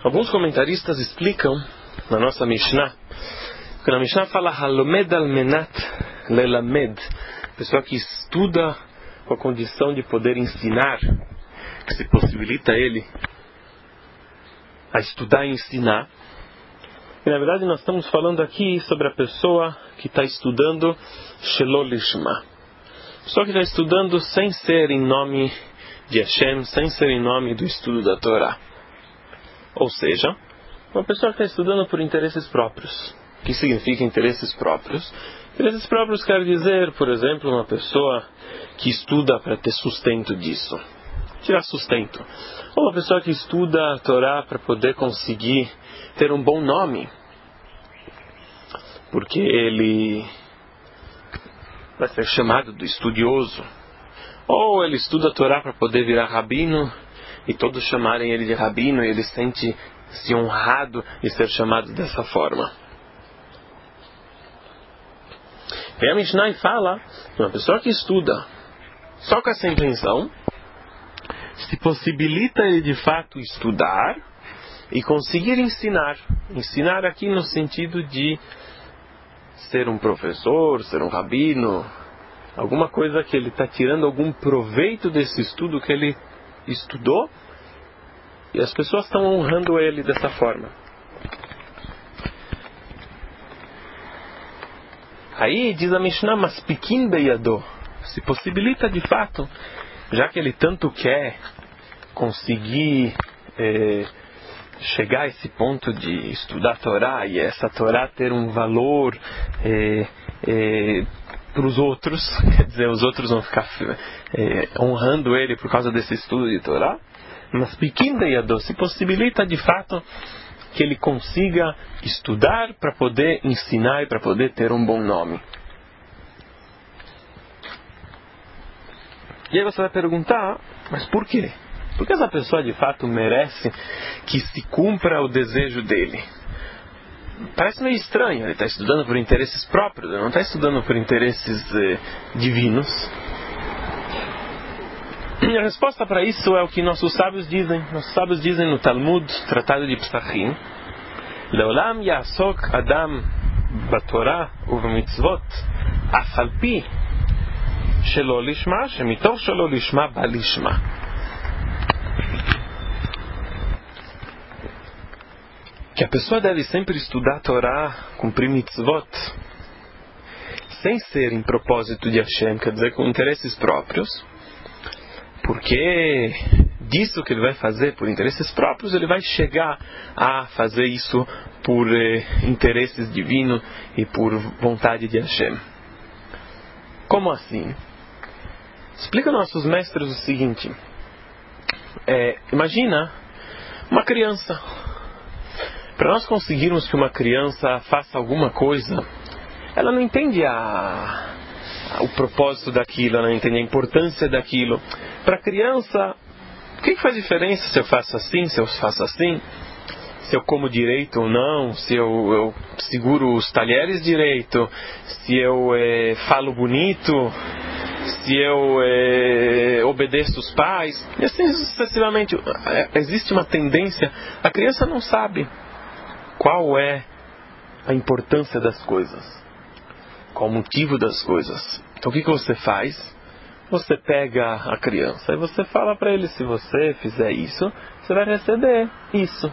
Alguns comentaristas explicam na nossa Mishnah, que na Mishnah fala Halomed al-menat lelamed, pessoa que estuda com a condição de poder ensinar, que se possibilita ele a estudar e ensinar. E na verdade nós estamos falando aqui sobre a pessoa que está estudando Shelo Lishma, pessoa que está estudando sem ser em nome de Hashem, sem ser em nome do estudo da Torá. Ou seja, uma pessoa que está estudando por interesses próprios. O que significa interesses próprios? Interesses próprios quer dizer, por exemplo, uma pessoa que estuda para ter sustento disso, tirar sustento. Ou uma pessoa que estuda a Torá para poder conseguir ter um bom nome, porque ele vai ser chamado do estudioso. Ou ele estuda a Torá para poder virar rabino e todos chamarem ele de rabino e ele sente-se honrado de ser chamado dessa forma. E a Mishnah fala que uma pessoa que estuda só com essa intenção, se possibilita ele de fato estudar e conseguir ensinar. Ensinar aqui no sentido de ser um professor, ser um rabino, alguma coisa que ele está tirando algum proveito desse estudo que ele estudou, e as pessoas estão honrando ele dessa forma. Aí diz a Mishnah, mas piquim beyadô, se possibilita de fato, já que ele tanto quer conseguir chegar a esse ponto de estudar a Torá e essa Torá ter um valor para os outros, quer dizer, os outros vão ficar honrando ele por causa desse estudo de Torá, mas piquim beyadô, se possibilita de fato que ele consiga estudar para poder ensinar e para poder ter um bom nome. E aí você vai perguntar, mas por quê? Por que essa pessoa de fato merece que se cumpra o desejo dele? Parece meio estranho, ele está estudando por interesses próprios, ele não está estudando por interesses divinos. E a resposta para isso é o que nossos sábios dizem. Nossos sábios dizem no Talmud, Tratado de Psachim, Leolam yasok adam batorah uvemitzvot afalpi shelo lishma shemitoch shelo lishma balishma. Que a pessoa deve sempre estudar a Torá, cumprir mitzvot, sem ser em propósito de Hashem, quer dizer, com interesses próprios, porque disso que ele vai fazer por interesses próprios, ele vai chegar a fazer isso por interesses divinos e por vontade de Hashem. Como assim? Explica aos nossos mestres o seguinte: imagina uma criança. Para nós conseguirmos que uma criança faça alguma coisa, ela não entende o propósito daquilo, ela não entende a importância daquilo. Para a criança, o que faz diferença se eu faço assim, se eu faço assim? Se eu como direito ou não, se eu seguro os talheres direito, se eu falo bonito, se eu obedeço os pais, e assim sucessivamente. Existe uma tendência, a criança não sabe qual é a importância das coisas, qual o motivo das coisas. Então o que você faz? Você pega a criança e você fala para ele: se você fizer isso, você vai receber isso.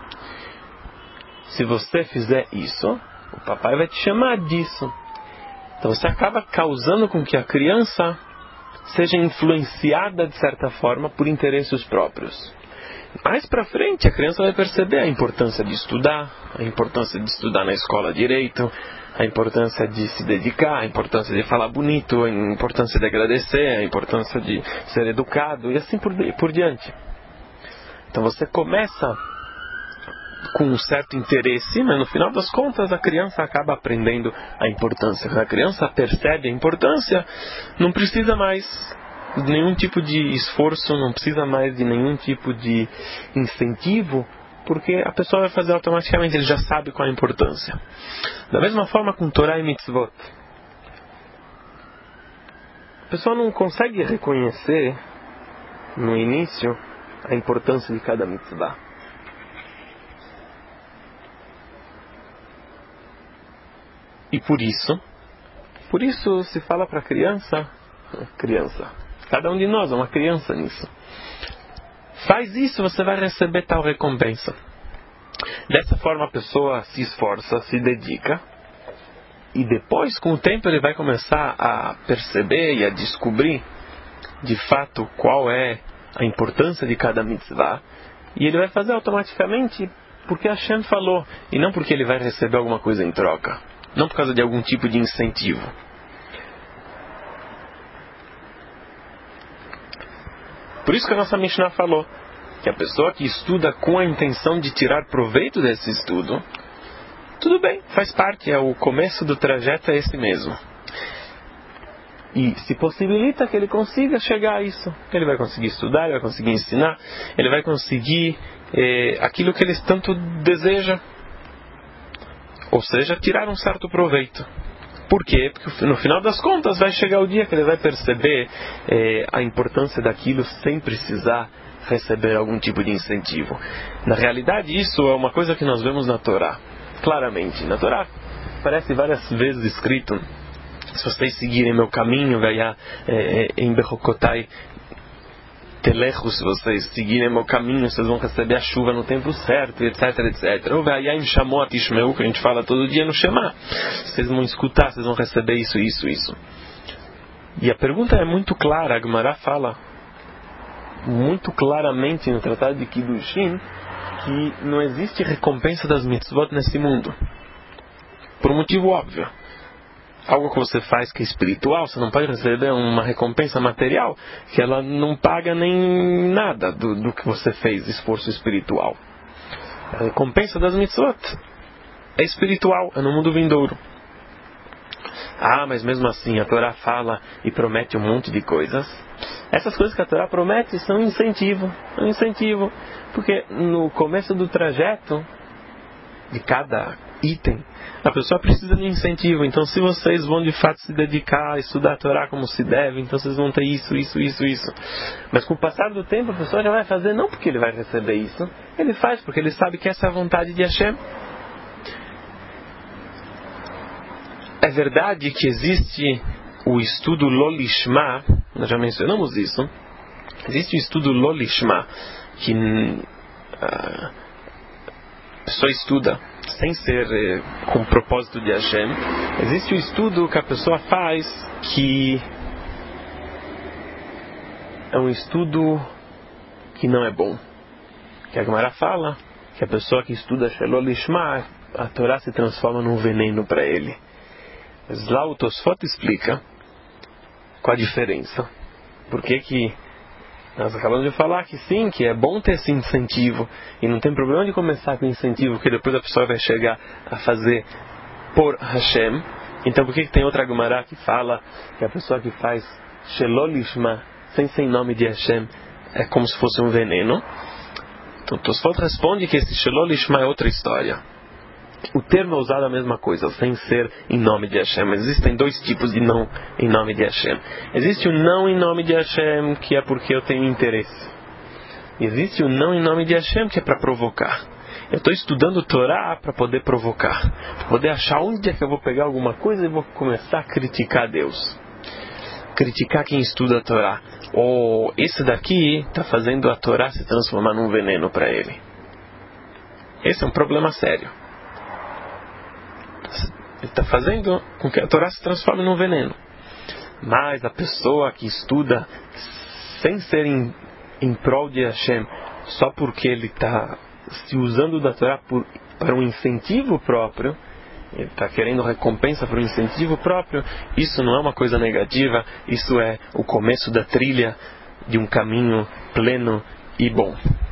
Se você fizer isso, o papai vai te chamar disso. Então você acaba causando com que a criança seja influenciada de certa forma por interesses próprios. Mais para frente a criança vai perceber a importância de estudar, a importância de estudar na escola direito, a importância de se dedicar, a importância de falar bonito, a importância de agradecer, a importância de ser educado e assim por diante. Então você começa com um certo interesse, mas no final das contas a criança acaba aprendendo a importância. Quando a criança percebe a importância, não precisa mais de nenhum tipo de esforço, não precisa mais de nenhum tipo de incentivo, porque a pessoa vai fazer automaticamente, ele já sabe qual é a importância. Da mesma forma com Torá e Mitzvot. A pessoa não consegue reconhecer no início a importância de cada mitzvah. por isso se fala para criança, cada um de nós é uma criança nisso. Faz isso, você vai receber tal recompensa. Dessa forma a pessoa se esforça, se dedica, e depois, com o tempo, ele vai começar a perceber e a descobrir de fato qual é a importância de cada mitzvah, e ele vai fazer automaticamente porque Hashem falou, e não porque ele vai receber alguma coisa em troca, não por causa de algum tipo de incentivo. Por isso que a nossa Mishnah falou que a pessoa que estuda com a intenção de tirar proveito desse estudo, tudo bem, faz parte, é o começo do trajeto, é esse mesmo. E se possibilita que ele consiga chegar a isso. Ele vai conseguir estudar, ele vai conseguir ensinar, ele vai conseguir aquilo que ele tanto deseja. Ou seja, tirar um certo proveito. Por quê? Porque no final das contas vai chegar o dia que ele vai perceber a importância daquilo sem precisar receber algum tipo de incentivo. Na realidade, isso é uma coisa que nós vemos na Torá. Claramente. Na Torá aparece várias vezes escrito: se vocês seguirem meu caminho, em Bechokotai Telechu, se vocês seguirem meu caminho, vocês vão receber a chuva no tempo certo, etc, etc. Ou em Shamot Ishmeu, que a gente fala todo dia no Shema, vocês vão escutar, vocês vão receber isso, isso, isso. E a pergunta é muito clara, a Gemara fala muito claramente no Tratado de Kiddushin que não existe recompensa das mitzvot nesse mundo. Por um motivo óbvio. Algo que você faz que é espiritual, você não pode receber uma recompensa material, que ela não paga nem nada do que você fez, esforço espiritual. A recompensa das mitzvot é espiritual, é no mundo vindouro. Mas mesmo assim a Torá fala e promete um monte de coisas. Essas coisas que a Torá promete são incentivo. Porque no começo do trajeto de cada item, a pessoa precisa de incentivo. Então, se vocês vão de fato se dedicar a estudar a Torá como se deve, então vocês vão ter isso. Mas com o passar do tempo, a pessoa já vai fazer não porque ele vai receber isso, ele faz porque ele sabe que essa é a vontade de Hashem. É verdade que existe o estudo Lolishma, nós já mencionamos isso. Existe o estudo Lolishma, que a pessoa estuda sem ser com propósito de Hashem. Existe o estudo que a pessoa faz, que é um estudo que não é bom. Que a Gemara fala que a pessoa que estuda Lolishma, a Torá se transforma num veneno para ele. Mas lá o Tosfot explica qual a diferença. Por que nós acabamos de falar que sim, que é bom ter esse incentivo, e não tem problema de começar com incentivo, porque depois a pessoa vai chegar a fazer por Hashem. Então por que tem outra Gemara que fala que a pessoa que faz Shelolishma, sem nome de Hashem, é como se fosse um veneno? Então Tosfot responde que esse Shelolishma é outra história. O termo é usado a mesma coisa, sem ser em nome de Hashem. Mas existem dois tipos de não em nome de Hashem. Existe o não em nome de Hashem, que é porque eu tenho interesse. Existe o não em nome de Hashem, que é para provocar. Eu estou estudando Torá para poder provocar, para poder achar onde é que eu vou pegar alguma coisa e vou começar a criticar Deus. Criticar quem estuda a Torá. Esse daqui está fazendo a Torá se transformar num veneno para ele. Esse é um problema sério. Ele está fazendo com que a Torá se transforme num veneno. Mas a pessoa que estuda sem ser em prol de Hashem, só porque ele está se usando da Torá para um incentivo próprio, ele está querendo recompensa para um incentivo próprio, isso não é uma coisa negativa, isso é o começo da trilha de um caminho pleno e bom.